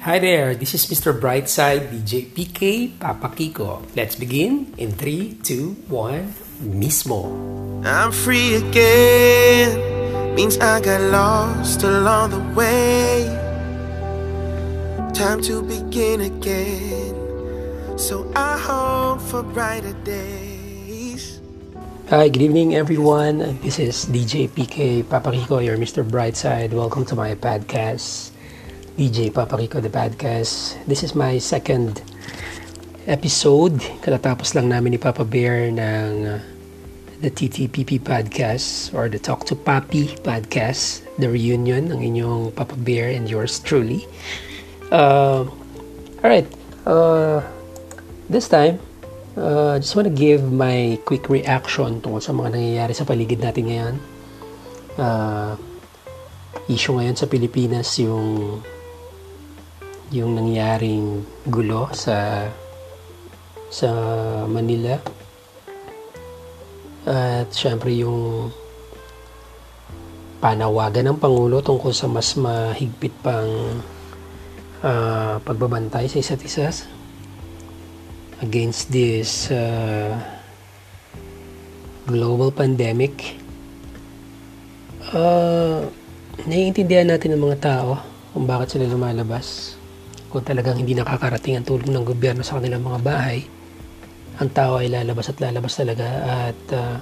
Hi there, this is Mr. Brightside, DJ PK, Papa Kiko. Let's begin in 3, 2, 1, mismo. I'm free again, means I got lost along the way. Time to begin again, so I hope for brighter days. Hi, good evening everyone. This is DJ PK, Papa Kiko, your Mr. Brightside. Welcome to my podcast. DJ Papa Kiko, the podcast. This is my second episode. Katatapos lang namin ni Papa Bear ng the TTPP podcast or the Talk to Papi podcast, the reunion ng inyong Papa Bear and yours truly. Alright, this time, just want to give my quick reaction tungkol sa mga nangyayari sa paligid natin ngayon. Issue ngayon sa Pilipinas yung nangyaring gulo sa Manila, at syempre yung panawagan ng Pangulo tungkol sa mas mahigpit pang pagbabantay sa isa't isa against this global pandemic. Naiintindihan natin ng mga tao kung bakit sila lumalabas. Kung talagang hindi nakakarating ang tulong ng gobyerno sa kanilang mga bahay, ang tao ay lalabas at lalabas talaga, at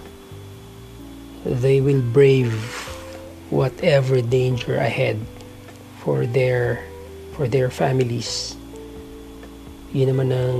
they will brave whatever danger ahead for their families. Yun naman ang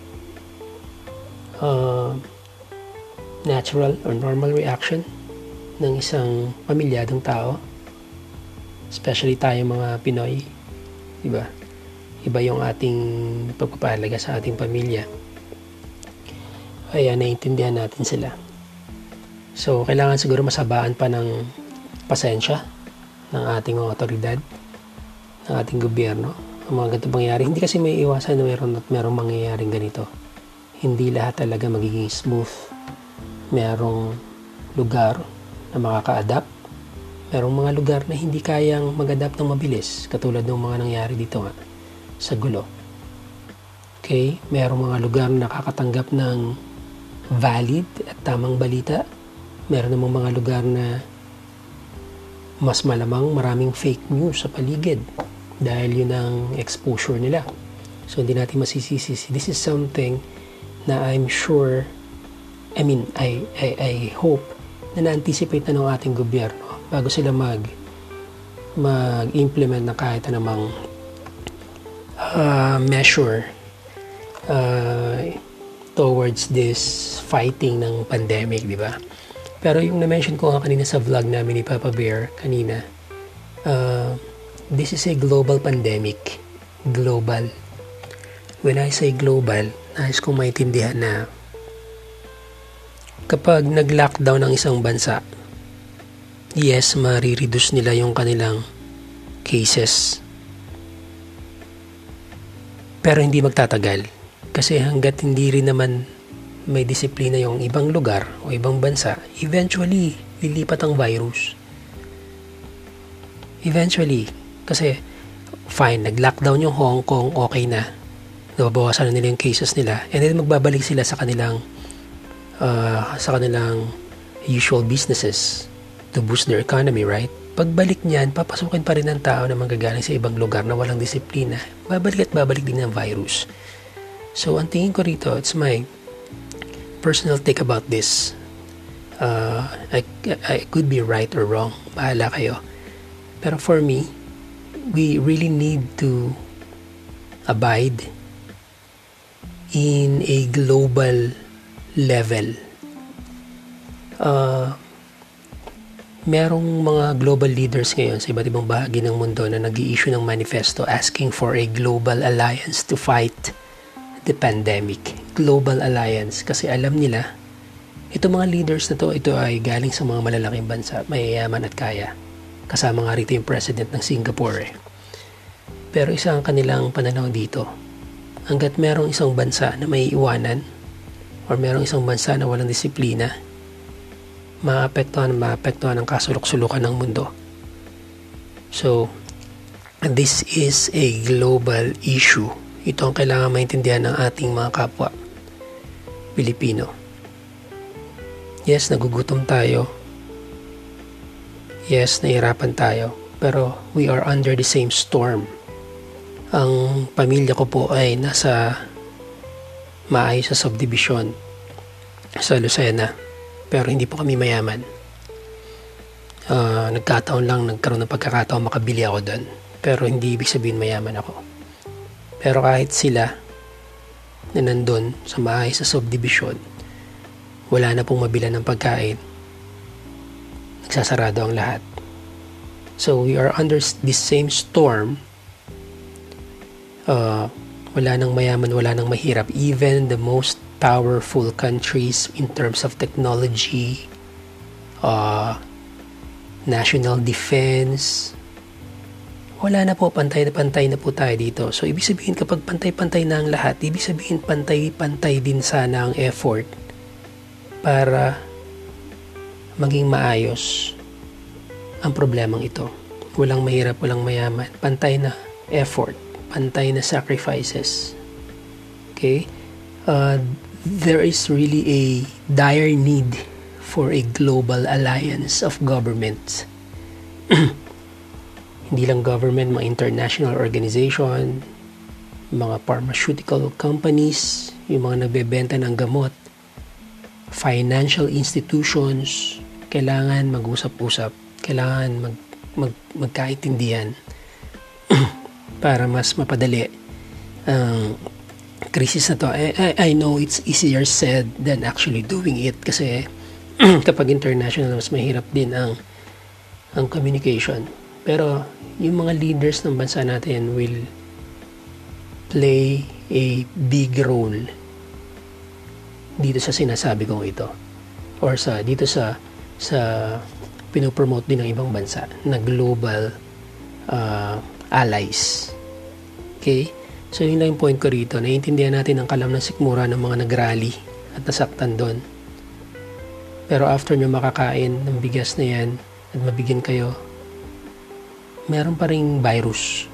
natural or normal reaction ng isang pamilyadong tao, especially tayo mga Pinoy, diba? Iba yung ating pagpapahalaga sa ating pamilya. Kaya naiintindihan natin sila. So, kailangan siguro masabaan pa ng pasensya ng ating mga otoridad, ng ating gobyerno, ang mga ganito mangyayari. Hindi kasi may iwasan na merong mangyayaring ganito. Hindi lahat talaga magiging smooth. Merong lugar na makaka-adapt. Merong mga lugar na hindi kayang mag-adapt ng mabilis, katulad ng mga nangyari dito nga sa gulo. Okay? Merong mga lugar na nakakatanggap ng valid at tamang balita. Meron namang mga lugar na mas malamang maraming fake news sa paligid dahil yun ang exposure nila. So hindi natin masisisi. This is something na I'm sure, I hope na na-anticipate na ng ating gobyerno bago sila mag-implement na kahit anumang measure towards this fighting ng pandemic, di ba? Pero yung na-mention ko nga kanina sa vlog namin ni Papa Bear kanina, this is a global pandemic. Global. When I say global, nais kong maintindihan na kapag nag-lockdown ng isang bansa, yes, marireduce nila yung kanilang cases. Pero hindi magtatagal. Kasi hanggat hindi rin naman may disiplina yung ibang lugar o ibang bansa, eventually, lilipat ang virus. Eventually. Kasi, fine, nag-lockdown yung Hong Kong, okay na. Nababawasan na nila yung cases nila. And then magbabalik sila sa kanilang usual businesses to boost their economy, right? Pagbalik niyan, papasukin pa rin ng tao na manggagaling sa ibang lugar na walang disiplina. Babalik at babalik din ng virus. So, ang tingin ko rito, it's my personal take about this. I could be right or wrong. Bahala kayo. Pero for me, we really need to abide in a global level. Merong mga global leaders ngayon sa iba't ibang bahagi ng mundo na nag-i-issue ng manifesto asking for a global alliance to fight the pandemic. Global alliance. Kasi alam nila, itong mga leaders na to, ito ay galing sa mga malalaking bansa, mayayaman at kaya. Kasama nga rito yung president ng Singapore. Pero isa ang kanilang pananaw dito. Hanggat merong isang bansa na may iwanan or merong isang bansa na walang disiplina, maapektuhan ang kasulok-sulukan ng mundo. So, this is a global issue. Ito ang kailangan maintindihan ng ating mga kapwa Pilipino. Yes, nagugutom tayo. Yes, nahihirapan tayo. Pero we are under the same storm. Ang pamilya ko po ay nasa maayos sa subdivision sa Lucena. Pero hindi po kami mayaman. Nagkataon lang, nagkaroon ng pagkakataon makabili ako doon. Pero hindi ibig sabihin mayaman ako. Pero kahit sila na nandun sa maayos sa subdivision, wala na pong mabila ng pagkain. Nagsasarado ang lahat. So we are under this same storm. Wala nang mayaman, wala nang mahirap. Even the most powerful countries in terms of technology, national defense, wala na po, pantay na po tayo dito. So ibig sabihin kapag pantay-pantay na ang lahat, ibig sabihin pantay-pantay din sana ang effort para maging maayos ang problemang ito. Walang mahirap, walang mayaman. Pantay na effort, pantay na sacrifices. Okay? There is really a dire need for a global alliance of governments. Hindi lang government, mga international organization, mga pharmaceutical companies, yung mga nagbebenta ng gamot, financial institutions, kailangan mag-usap-usap, kailangan magkaintindihan para mas mapadali ang krisis na to. I know it's easier said than actually doing it kasi kapag international, mas mahirap din ang communication. Pero yung mga leaders ng bansa natin will play a big role dito sa sinasabi kong ito or dito sa pinopromote din ng ibang bansa na global allies. Okay? So yun lang yung point ko rito. Naiintindihan natin ang kalam ng sikmura ng mga nagrally at nasaktan doon. Pero after nyo makakain ng bigas na yan at mabigyan kayo, meron pa ring virus.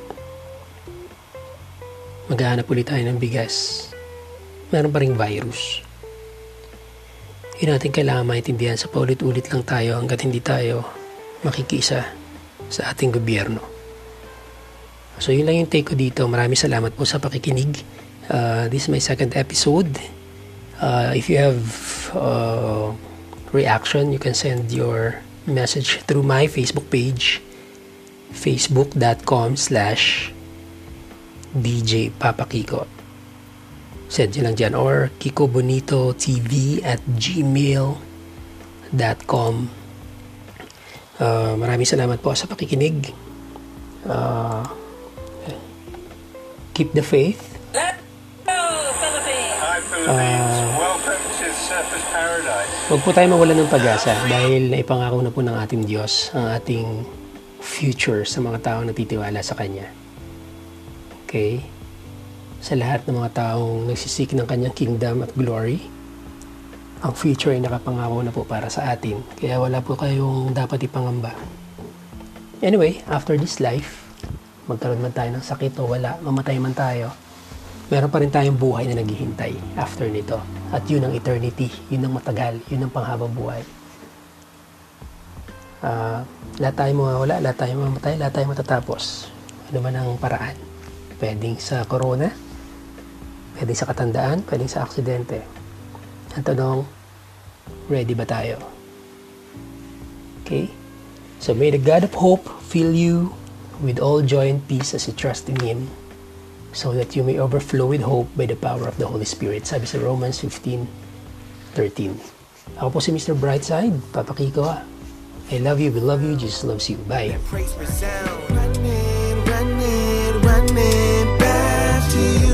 Maghahanap ulit tayo ng bigas. Meron pa ring virus. Yun natin kailangan maintindihan sa paulit-ulit lang tayo hanggat hindi tayo makikisa sa ating gobyerno. So yun lang yung take ko dito. Maraming salamat po sa pakikinig. This is my second episode. If you have reaction, you can send your message through my Facebook page, facebook.com/DJ Papa Kiko. Send nyo lang dyan, or kikobonitotv@gmail.com. Maraming salamat po sa pakikinig. Keep the faith. Hi Philippines, welcome to Surfers Paradise. Huwag po tayo mawalan ng pag-asa dahil naipangako na po ng ating Diyos ang ating future sa mga taong natitiwala sa Kanya. Okay? Sa lahat ng mga taong nagsisik ng Kanyang kingdom at glory, ang future ay nakapangako na po para sa atin. Kaya wala po kayong dapat ipangamba. Anyway, after this life, magkaroon man tayo ng sakit o wala, mamatay man tayo, meron pa rin tayong buhay na naghihintay after nito. At yun ang eternity, yun ang matagal, yun ang panghabang buhay. Lahat tayo mawawala, lahat tayo mamatay, lahat tayo matatapos. Ano man ang paraan. Pwedeng sa corona, pwedeng sa katandaan, pwedeng sa aksidente. Ang tanong, ready ba tayo? Okay? So may the God of hope fill you with all joy and peace as you trust in Him, so that you may overflow with hope by the power of the Holy Spirit. Sabi sa Romans 15:13. Ako po si Mr. Brightside, Papa Kiko. I love you, we love you, Jesus loves you. Bye. Praise resound. Running back to you.